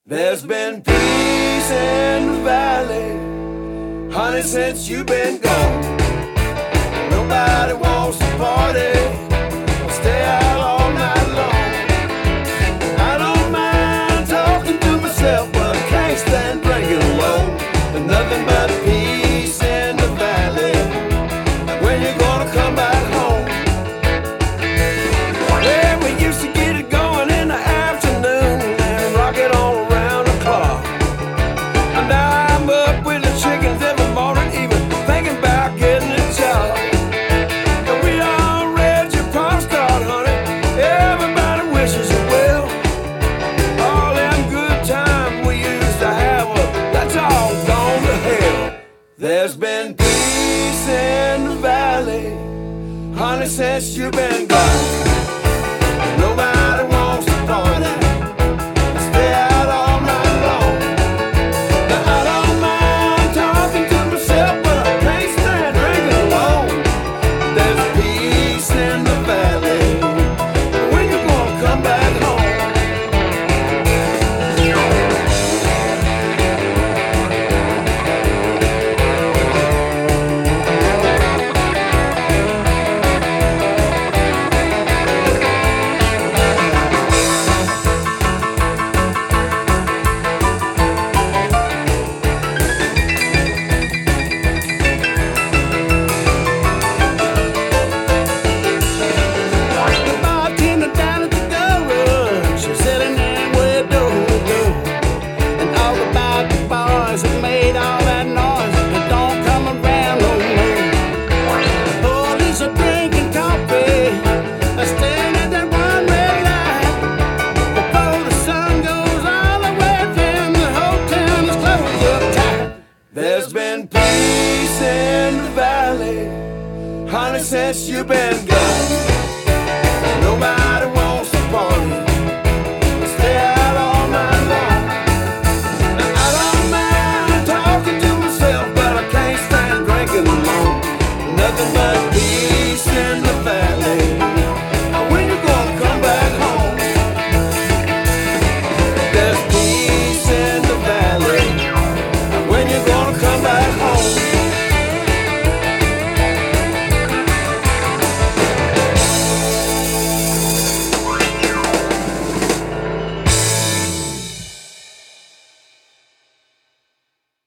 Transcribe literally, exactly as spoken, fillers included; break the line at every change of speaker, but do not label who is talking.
There's been peace in the valley, honey, since you've been gone. Nobody wants to party or stay out all night long. I don't mind talking to myself, but I can't stand drinking alone. There's nothing but peace in the valley. When you gonna come back home? Well, we used to get it going in the afternoon and rock it all around the clock. And now I'm up with the chickens every morning, even thinking about getting a job. And we all read your pop start, honey. Everybody wishes you well. All them good times we used to have, well, that's all gone to hell. There's been peace in the valley, honey, since you've been gone. Nobody wants to party, stay out all night long. Now I don't mind talking to myself, but I can't stand drinking alone. There's peace in the valley. When you gonna come back home? There's been peace in the valley, honey, since you've been gone.